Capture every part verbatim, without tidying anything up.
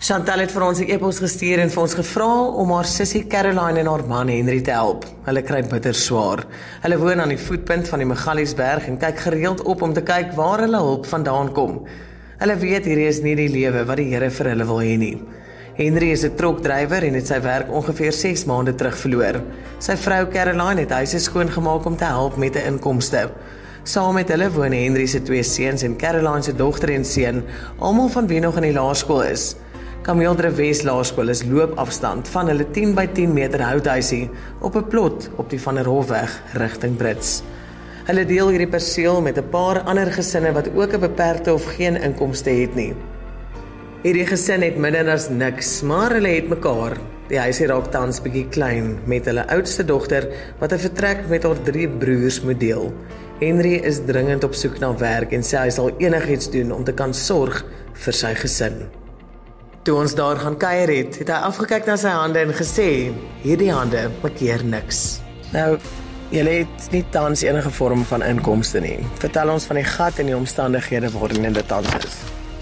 Chantal het vir ons 'n e-pos gestuur en vir ons gevra om haar sussie Caroline en haar man Henry te help. Hulle kry bitter swaar. Hulle woon aan die voetpunt van die Magaliesberg en kyk gereeld op om te kyk waar hulle hulp vandaan kom. Hulle weet hierdie is nie die lewe wat die Here vir hulle wil hê nie. Henry is 'n trokdrywer en het sy werk ongeveer ses maande terug verloor. Sy vrou Caroline het huise skoongemaak om te help met 'n inkomste. Saam met hulle woon Henry se twee seuns en Caroline se dogter en seun, almal van wie nog in die laerskool is. Kameeldrift Wes Laerskool is loopafstand van hulle tien by tien meter houthuisie op 'n plot op die Van der Hofweg rigting Brits. Hulle deel hierdie perseel met 'n paar ander gesinne wat ook 'n beperkte of geen inkomste het nie. Hierdie gesin het minder as niks, maar hulle het mekaar. Die huisie raak tans bietjie klein met hulle oudste dogter wat 'n vertrek met haar drie broers moet deel. Henry is dringend op soek na werk en sê hy sal enigiets doen om te kan sorg vir sy gesin. Toe ons daar gaan kuier het, het hy afgekyk na sy hande en gesê, hierdie hande makeer niks. Nou, julle het nie tans enige vorm van inkomste nie. Vertel ons van die gat en die omstandighede waarin dit tans is.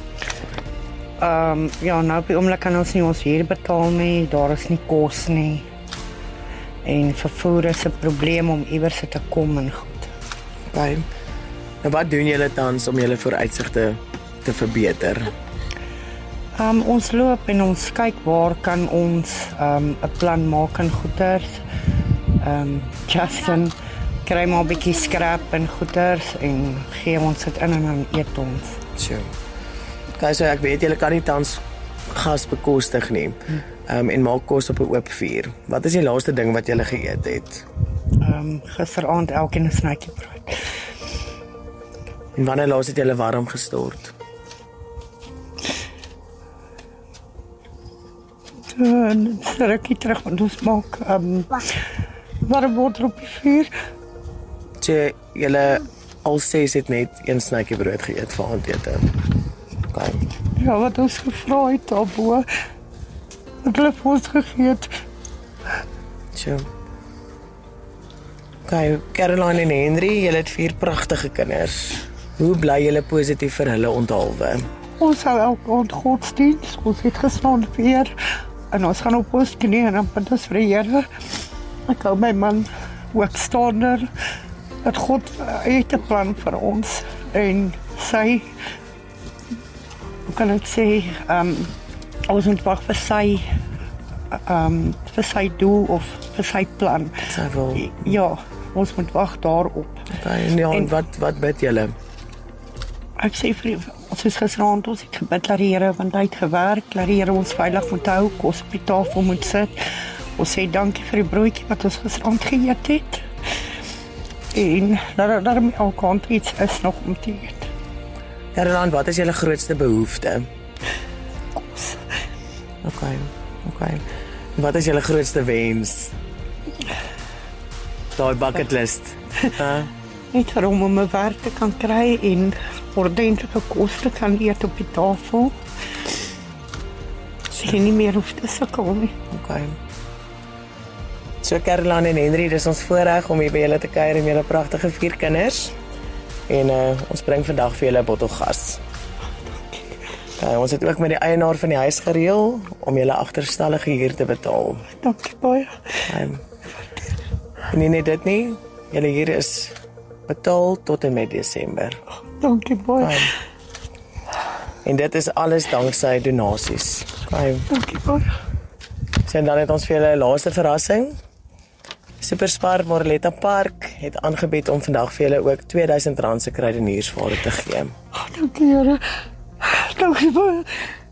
Um, ja, nou op die oomblik kan ons nie ons huur betaal nie, daar is nie kos nie. En vervoer is 'n probleem om iewers te kom en goed. Okay. Nou wat doen julle tans om julle vooruitsigte te verbeter? Um, ons loop en ons kyk waar kan ons 'n um, plan maak en goeders. Um, Justin kry maar 'n bietjie skrap en goeders en gee ons dit in en dan eet ons. Sure. Okay, so ek weet julle kan nie tans gas bekostig nie. Um, en maak kos op 'n oop vuur. Wat is die laaste ding wat julle geëet het? Um, gisteraand elkeen 'n snytjie brood. En wanneer laas het julle warm gestort? En rukkie terug, want ons maak um, warm water op die vuur. So, julle al ses het net een snytjie brood geëet vir aandete. Okay. Ja, wat ons gevra het daarbo, wat hulle vir ons gegee het. So. Okay, Caroline en Henry, julle het vier pragtige kinders. Hoe bly julle positief vir hulle onthaalwe? Ons hou elke aand godsdiens, ons het gestaan weer, en ons gaan op ons knie en dan bid ons vir die Here. Ek hou my man ook staande, dat God het 'n plan vir ons, en sy, hoe kan ek sê, um, ons moet wag vir sy, um, vir sy doel of vir sy plan. Sy wil. Ja, ons moet wag daarop. Okay, en ja, en wat, wat bid julle? Ek sê vir ons is gisterand, ons het gebid, laat die Here, want hy het gewerk, laat die Here ons veilig moet hou, kos op die tafel moet sit. Ons sê dankie vir die broodjie wat ons gisterand geëet het. En dat daar my elke aand iets is nog om te eet. Caroline, wat is julle grootste behoefte? Kos. Okay, okay. Wat is julle grootste wens? Daai bucket list. Huh? Net om om 'n werk te kan kry en ordentlike kos te kan eet op die tafel. Ek nie meer hoef te sukkel nie. Okay. So Caroline en Henry, dis ons voorreg om hier by julle te kuier en julle pragtige vier kinders. En uh, ons bring vandag vir julle 'n bottel gas. Okay, ons het ook met die eienaar van die huis gereël om julle agterstallige huur te betaal. Dankie baie. Um, en nie net dit nie, julle huur is betaal tot en met Desember. Dankie baie. Um, en dit is alles danksy donasies. Um, Dankie baie. So en dan het ons vir julle 'n laaste verrassing. Superspar Moreletta Park het aangebied om vandag vir julle ook tweeduisend rand se kruideniersware te gee. Oh, dankie Here. Dankie baie.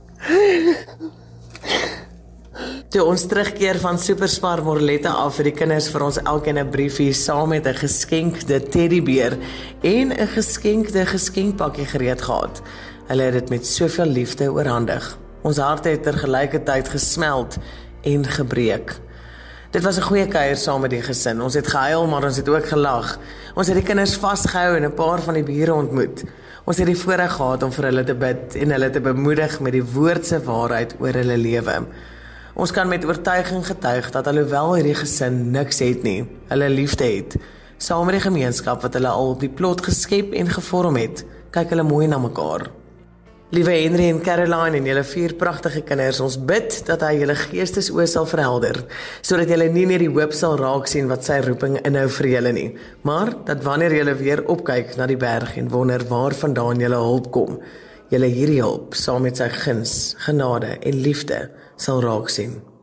Toe ons terugkeer van Superspar Moreletta af vir die kinders vir ons elkeen 'n briefie saam met 'n geskenkte teddybeer en 'n geskenkte geskenkpakkie gereed gehad. Hulle het dit met soveel liefde oorhandig. Ons harte het tergelykertyd gesmeld en gebreek. Dit was 'n goeie kuier saam met die gesin. Ons het gehuil, maar ons het ook gelag. Ons het die kinders vasgehou en 'n paar van die bure ontmoet. Ons het die voorreg gehad om vir hulle te bid en hulle te bemoedig met die woord se waarheid oor hulle lewe. Ons kan met oortuiging getuig dat alhoewel hierdie gesin niks het nie, hulle liefde het. Saam met die gemeenskap wat hulle al op die plot geskep en gevorm het, kyk hulle mooi na mekaar. Liewe Henry en Caroline en julle vier pragtige kinders, ons bid dat hy julle geestesoë sal verhelder, sodat julle nie net die hoop sal raak sien wat sy roeping inhou vir julle nie, maar dat wanneer julle weer opkyk na die berg en wonder waar vandaan julle hulp kom, julle hierdie hulp saam met sy guns, genade en liefde sal raak sien.